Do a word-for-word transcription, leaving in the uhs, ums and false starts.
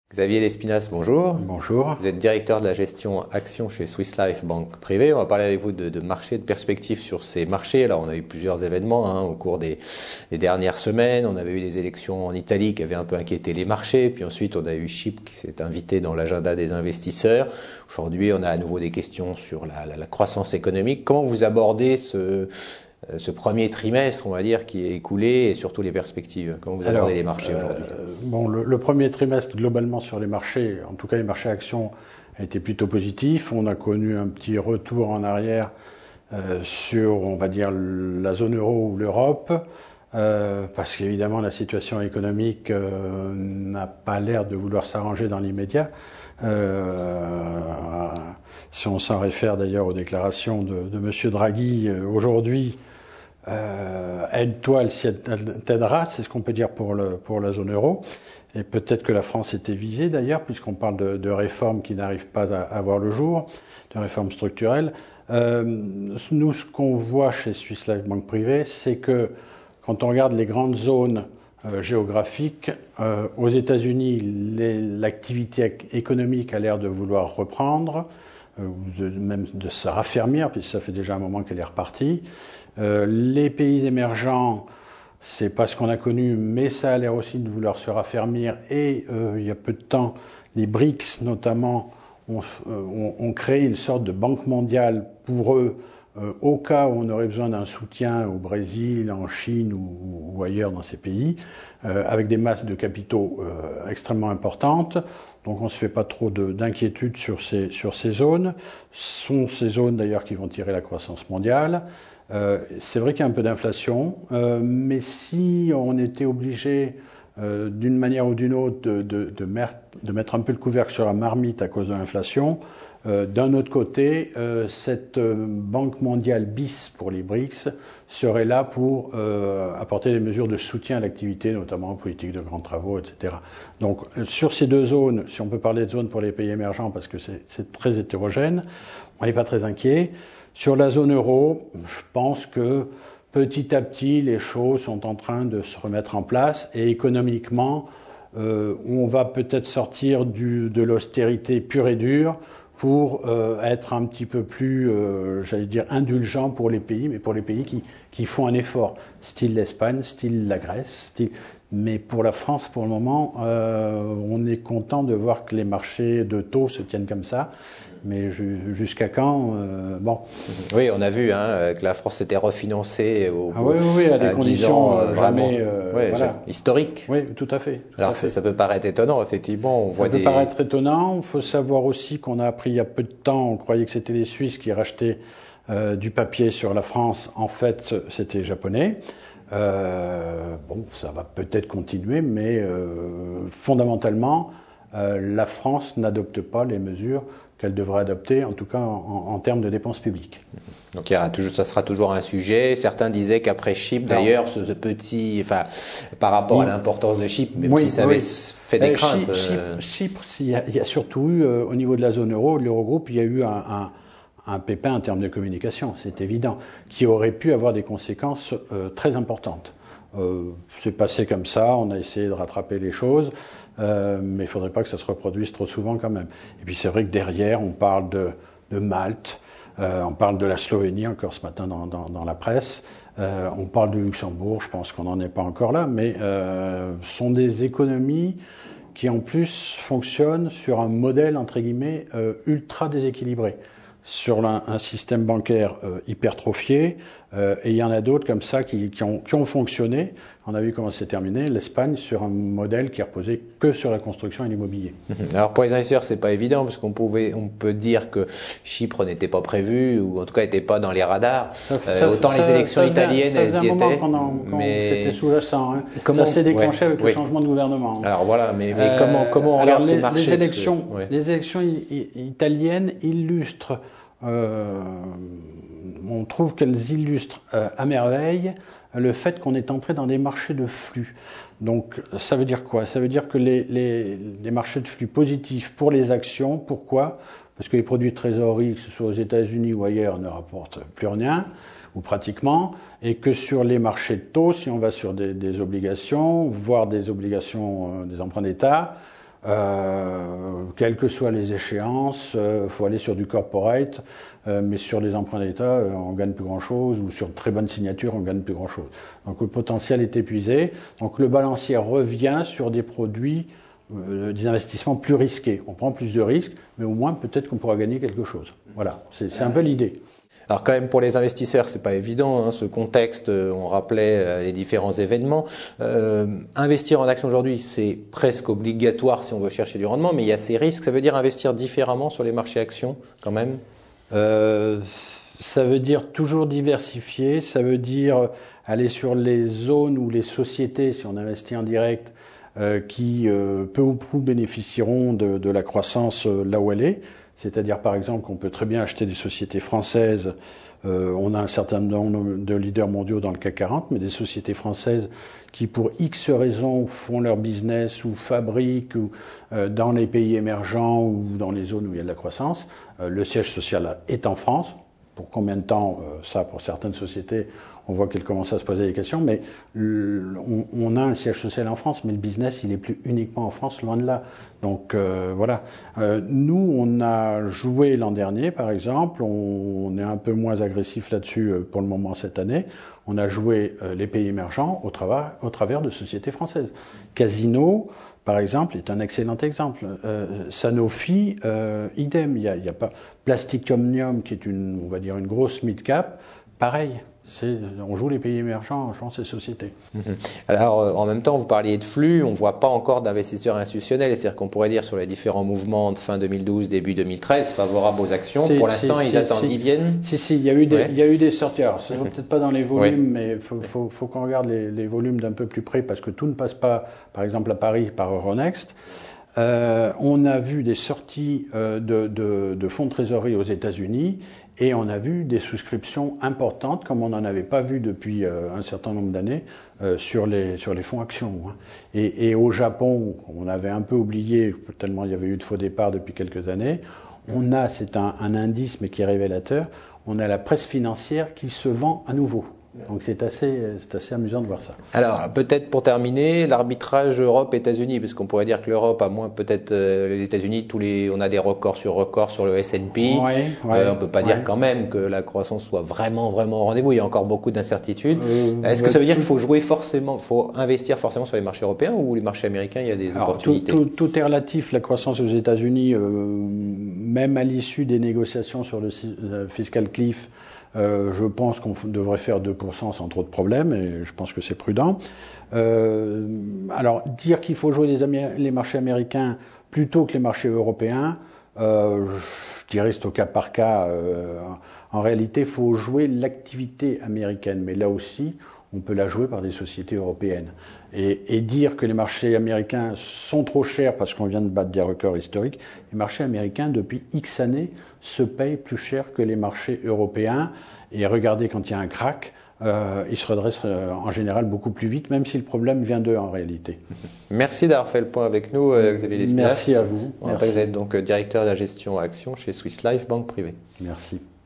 Xavier Lespinasse, bonjour. Bonjour. Vous êtes directeur de la gestion action chez Swiss Life Banque Privée. On va parler avec vous de, de marché, de perspectives sur ces marchés. Alors, on a eu plusieurs événements hein, au cours des, des dernières semaines. On avait eu des élections en Italie qui avaient un peu inquiété les marchés. Puis ensuite, on a eu Chypre qui s'est invité dans l'agenda des investisseurs. Aujourd'hui, on a à nouveau des questions sur la, la, la croissance économique. Comment vous abordez ce... ce premier trimestre, on va dire, qui est écoulé et surtout les perspectives? Comment vous abordez Alors, les marchés aujourd'hui? euh, Bon, le, le premier trimestre, globalement, sur les marchés, en tout cas les marchés actions, a été plutôt positif. On a connu un petit retour en arrière euh, sur, on va dire, la zone euro ou l'Europe, euh, parce qu'évidemment, la situation économique euh, n'a pas l'air de vouloir s'arranger dans l'immédiat. Euh, si on s'en réfère d'ailleurs aux déclarations de, de M. Draghi euh, aujourd'hui, Euh, aide-toi, elle t'aidera, c'est ce qu'on peut dire pour, le, pour la zone euro. Et peut-être que la France était visée d'ailleurs, puisqu'on parle de, de réformes qui n'arrivent pas à, à voir le jour, de réformes structurelles. Euh, nous, ce qu'on voit chez Swiss Life Banque Privée, c'est que quand on regarde les grandes zones euh, géographiques, euh, aux États-Unis, l'activité économique a l'air de vouloir reprendre, euh, ou de, même de se raffermir, puisque ça fait déjà un moment qu'elle est repartie. Euh, les pays émergents, c'est pas ce qu'on a connu, mais ça a l'air aussi de vouloir se raffermir. Et euh, il y a peu de temps, les BRICS notamment ont, ont, ont créé une sorte de banque mondiale pour eux, euh, au cas où on aurait besoin d'un soutien au Brésil, en Chine ou, ou ailleurs dans ces pays, euh, avec des masses de capitaux euh, extrêmement importantes. Donc on ne se fait pas trop d'inquiétude sur ces, sur ces zones. Ce sont ces zones d'ailleurs qui vont tirer la croissance mondiale. Euh, c'est vrai qu'il y a un peu d'inflation, euh, mais si on était obligé, euh, d'une manière ou d'une autre, de, de, de, mer- de mettre un peu le couvercle sur la marmite à cause de l'inflation, euh, d'un autre côté, euh, cette euh, Banque mondiale bis pour les BRICS serait là pour euh, apporter des mesures de soutien à l'activité, notamment en politique de grands travaux, et cetera. Donc euh, sur ces deux zones, si on peut parler de zones pour les pays émergents, parce que c'est très hétérogène, on n'est pas très inquiet. Sur la zone euro, je pense que petit à petit, les choses sont en train de se remettre en place et économiquement, euh, on va peut-être sortir du, de l'austérité pure et dure pour euh, être un petit peu plus, euh, j'allais dire, indulgent pour les pays, mais pour les pays qui, qui font un effort, style l'Espagne, style la Grèce, style... Mais pour la France, pour le moment, euh, on est content de voir que les marchés de taux se tiennent comme ça. Mais jusqu'à quand euh, bon. Oui, on a vu hein, que la France s'était refinancée au ah oui, oui, oui, à des conditions ans, jamais euh, ouais, voilà. historiques. Oui, tout à fait. Tout Alors à fait. Ça, ça peut paraître étonnant, effectivement. On ça voit peut des... paraître étonnant. Il faut savoir aussi qu'on a appris il y a peu de temps, on croyait que c'était les Suisses qui rachetaient euh, du papier sur la France. En fait, c'était les Japonais. Euh, bon, ça va peut-être continuer, mais euh, fondamentalement, euh, la France n'adopte pas les mesures qu'elle devrait adopter, en tout cas en, en termes de dépenses publiques. Donc il y aura toujours, ça sera toujours un sujet. Certains disaient qu'après Chypre, d'ailleurs, ce, ce petit, enfin, par rapport oui. à l'importance de Chypre, même oui, si ça avait oui. fait des euh, craintes. Chypre, euh... Chypre il, y a, il y a surtout eu, euh, au niveau de la zone euro, de l'Eurogroupe, il y a eu un, un, un pépin en termes de communication, c'est évident, qui aurait pu avoir des conséquences euh, très importantes. Euh, c'est passé comme ça, on a essayé de rattraper les choses, euh, mais il ne faudrait pas que ça se reproduise trop souvent quand même. Et puis c'est vrai que derrière, on parle de, de Malte, euh, on parle de la Slovénie encore ce matin dans, dans, dans la presse, euh, on parle du Luxembourg, je pense qu'on n'en est pas encore là, mais euh, sont des économies qui en plus fonctionnent sur un modèle entre guillemets euh, ultra déséquilibré, sur un, un système bancaire euh, hypertrophié, euh, et il y en a d'autres comme ça qui, qui, ont, qui ont fonctionné. On a vu comment c'est terminé. L'Espagne sur un modèle qui reposait que sur la construction et l'immobilier. Alors pour les investisseurs, c'est pas évident parce qu'on pouvait, on peut dire que Chypre n'était pas prévu ou en tout cas n'était pas dans les radars. Ça, euh, ça, autant ça, les élections ça, italiennes, ça, ça elles y étaient. Quand, mais c'était sous-jacent. Hein. Comment, ça s'est déclenché ouais, avec oui. le changement de gouvernement. Alors voilà, mais, mais euh, comment, comment on regarde ces les, marchés les élections, que, ouais. les élections italiennes illustrent. Euh, on trouve qu'elles illustrent euh, à merveille le fait qu'on est entré dans des marchés de flux. Donc ça veut dire quoi? Ça veut dire que les, les, les marchés de flux positifs pour les actions, pourquoi? Parce que les produits de trésorerie, que ce soit aux États-Unis ou ailleurs, ne rapportent plus rien, ou pratiquement, et que sur les marchés de taux, si on va sur des, des obligations, voire des obligations, euh, des emprunts d'État, Euh, quelles que soient les échéances, il euh, faut aller sur du corporate, euh, mais sur les emprunts d'État, euh, on gagne plus grand-chose, ou sur de très bonnes signatures, on gagne plus grand-chose. Donc le potentiel est épuisé. Donc le balancier revient sur des produits, euh, des investissements plus risqués. On prend plus de risques, mais au moins peut-être qu'on pourra gagner quelque chose. Voilà, c'est, c'est un peu l'idée. Alors quand même pour les investisseurs, c'est pas évident, hein, ce contexte, on rappelait euh, les différents événements. Euh, investir en action aujourd'hui, c'est presque obligatoire si on veut chercher du rendement, mais il y a ces risques. Ça veut dire investir différemment sur les marchés actions quand même euh, Ça veut dire toujours diversifier, ça veut dire aller sur les zones ou les sociétés, si on investit en direct, euh, qui euh, peu ou prou bénéficieront de, de la croissance euh, là où elle est. C'est-à-dire, par exemple, qu'on peut très bien acheter des sociétés françaises. Euh, on a un certain nombre de leaders mondiaux dans le C A C quarante, mais des sociétés françaises qui, pour X raisons, font leur business ou fabriquent ou, euh, dans les pays émergents ou dans les zones où il y a de la croissance. Euh, le siège social est en France. Pour combien de temps, euh, ça, pour certaines sociétés, on voit qu'elles commencent à se poser des questions, mais le, on, on a un siège social en France, mais le business, il est plus uniquement en France, loin de là. Donc euh, voilà. Euh, nous, on a joué l'an dernier, par exemple, on, on est un peu moins agressif là-dessus euh, pour le moment cette année. On a joué euh, les pays émergents au, travers, au travers de sociétés françaises. Casino, par exemple, est un excellent exemple. Euh, Sanofi, euh, idem. Il y a, il y a pas Plastic Omnium, qui est une, on va dire, une grosse mid-cap. Pareil. C'est, on joue les pays émergents en jouant ces sociétés. Alors, euh, en même temps, vous parliez de flux, on ne voit pas encore d'investisseurs institutionnels, c'est-à-dire qu'on pourrait dire sur les différents mouvements de fin deux mille douze, début deux mille treize, favorables aux actions. Si, Pour l'instant, si, ils si, attendent, si. ils viennent. Si, si, il y a eu des, ouais. il y a eu des sorties. Alors, ce ne peut-être pas dans les volumes, ouais. mais il faut, faut, faut qu'on regarde les, les volumes d'un peu plus près, parce que tout ne passe pas, par exemple, à Paris par Euronext. Euh, on a vu des sorties euh, de, de, de fonds de trésorerie aux États-Unis et on a vu des souscriptions importantes comme on n'en avait pas vu depuis euh, un certain nombre d'années euh, sur les sur les fonds actions. Hein. Et, et au Japon, on avait un peu oublié tellement il y avait eu de faux départs depuis quelques années. On a, c'est un, un indice mais qui est révélateur, on a la presse financière qui se vend à nouveau. Donc c'est assez, c'est assez amusant de voir ça. Alors peut-être pour terminer, l'arbitrage Europe-États-Unis, parce qu'on pourrait dire que l'Europe a moins peut-être euh, les États-Unis, tous les, on a des records sur records sur le S and P. Ouais, ouais, euh, on peut pas ouais. dire quand même que la croissance soit vraiment vraiment au rendez-vous. Il y a encore beaucoup d'incertitudes. Euh, Est-ce bah, que ça veut dire qu'il faut jouer forcément, faut investir forcément sur les marchés européens ou les marchés américains, il y a des Alors, opportunités? Tout, tout, tout est relatif. La croissance aux États-Unis, euh, même à l'issue des négociations sur le euh, fiscal cliff. Euh, je pense qu'on devrait faire deux pour cent sans trop de problèmes et je pense que c'est prudent. Euh, alors, dire qu'il faut jouer les, Amé- les marchés américains plutôt que les marchés européens, euh, je dirais c'est au cas par cas. Euh, en réalité, il faut jouer l'activité américaine, mais là aussi, on peut la jouer par des sociétés européennes. Et, et dire que les marchés américains sont trop chers parce qu'on vient de battre des records historiques, les marchés américains, depuis X années, se payent plus cher que les marchés européens. Et regardez, quand il y a un crack, euh, ils se redressent euh, en général beaucoup plus vite, même si le problème vient d'eux en réalité. Merci d'avoir fait le point avec nous, Xavier Lespinasse. Merci à vous. Vous êtes donc directeur de la gestion action chez Swiss Life Banque Privée. Merci.